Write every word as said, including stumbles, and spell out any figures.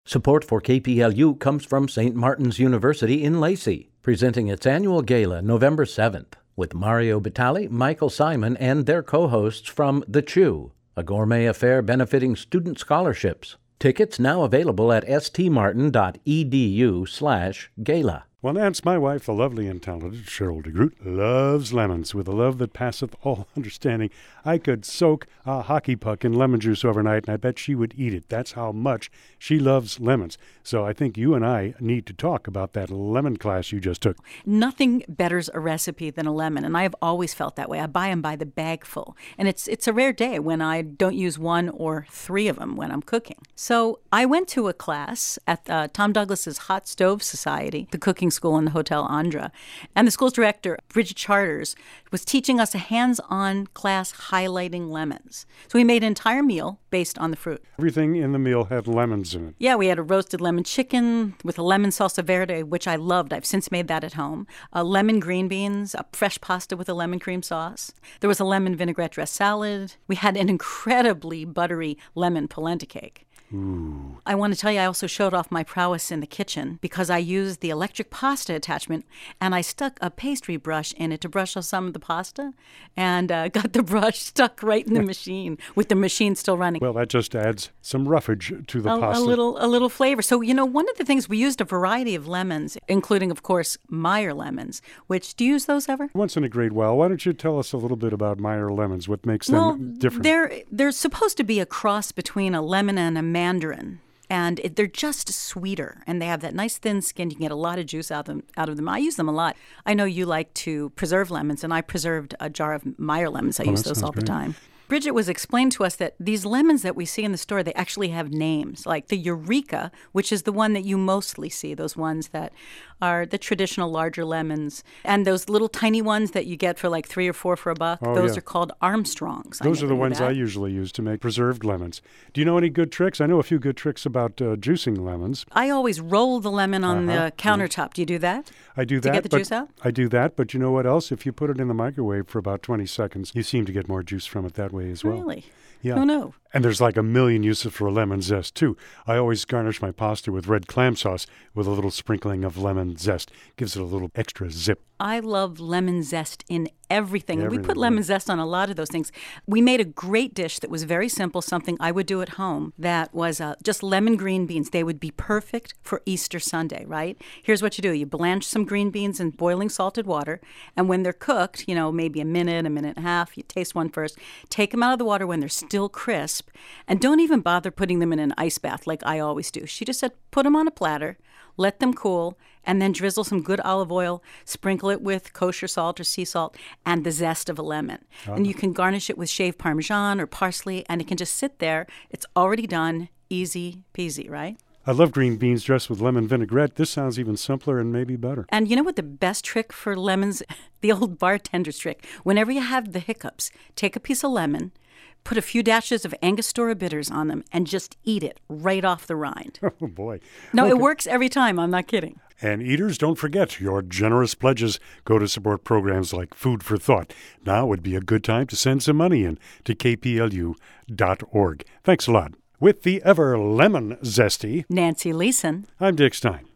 Support for K P L U comes from Saint Martin's University in Lacey, presenting its annual gala November seventh, with Mario Batali, Michael Simon, and their co-hosts from The Chew, a gourmet affair benefiting student scholarships. Tickets now available at stmartin.edu slash gala. Well, Nance, my wife, the lovely and talented Cheryl DeGroot, loves lemons with a love that passeth all understanding. I could soak a hockey puck in lemon juice overnight, and I bet she would eat it. That's how much she loves lemons. So I think you and I need to talk about that lemon class you just took. Nothing betters a recipe than a lemon, and I have always felt that way. I buy them by the bagful, and it's it's a rare day when I don't use one or three of them when I'm cooking. So I went to a class at uh, Tom Douglas's Hot Stove Society, the cooking school in the Hotel Andra, and the school's director, Bridget Charters, was teaching us a hands-on class highlighting lemons. So we made an entire meal based on the fruit. Everything in the meal had lemons in it. Yeah, we had a roasted lemon chicken with a lemon salsa verde, which I loved. I've since made that at home. Uh, lemon green beans, a fresh pasta with a lemon cream sauce. There was a lemon vinaigrette dressed salad. We had an incredibly buttery lemon polenta cake. Ooh. I want to tell you, I also showed off my prowess in the kitchen because I used the electric pasta attachment and I stuck a pastry brush in it to brush off some of the pasta and uh, got the brush stuck right in the machine with the machine still running. Well, that just adds some roughage to the a, pasta. A little, a little flavor. So, you know, one of the things, we used a variety of lemons, including, of course, Meyer lemons, which, do you use those ever? Once in a great while. Why don't you tell us a little bit about Meyer lemons, what makes them well, different? They're, they're supposed to be a cross between a lemon and a mandarin. And it, they're just sweeter, and they have that nice thin skin. You can get a lot of juice out of them. Out of them. I use them a lot. I know you like to preserve lemons, and I preserved a jar of Meyer lemons. I oh, use those all great. the time. Bridget was explained to us that these lemons that we see in the store, they actually have names, like the Eureka, which is the one that you mostly see, those ones that are the traditional larger lemons. And those little tiny ones that you get for like three or four for a buck, oh, those yeah. are called Armstrongs. Those I are the knew ones that. I usually use to make preserved lemons. Do you know any good tricks? I know a few good tricks about uh, juicing lemons. I always roll the lemon on uh-huh. the countertop. Do you do that? I do that. To get the but juice out? I do that, but you know what else? If you put it in the microwave for about twenty seconds, you seem to get more juice from it that way as well. Really? Yeah. Who knew? And there's like a million uses for a lemon zest, too. I always garnish my pasta with red clam sauce with a little sprinkling of lemon zest. Gives it a little extra zip. I love lemon zest in everything. And we Everything, put lemon zest on a lot of those things. We made a great dish that was very simple, something I would do at home, that was uh, just lemon green beans. They would be perfect for Easter Sunday, right? Here's what you do. You blanch some green beans in boiling salted water, and when they're cooked, you know, maybe a minute, a minute and a half, you taste one first, take them out of the water when they're still crisp, and don't even bother putting them in an ice bath like I always do. She just said, put them on a platter, let them cool, and then drizzle some good olive oil, sprinkle it with kosher salt or sea salt, and the zest of a lemon. Oh. And you can garnish it with shaved Parmesan or parsley, and it can just sit there. It's already done. Easy peasy, right? I love green beans dressed with lemon vinaigrette. This sounds even simpler and maybe better. And you know what the best trick for lemons? The old bartender's trick. Whenever you have the hiccups, take a piece of lemon, put a few dashes of Angostura bitters on them, and just eat it right off the rind. Oh, boy. No, okay. It works every time. I'm not kidding. And eaters, don't forget, your generous pledges go to support programs like Food for Thought. Now would be a good time to send some money in to k p l u dot org. Thanks a lot. With the ever lemon zesty Nancy Leeson. I'm Dick Stein.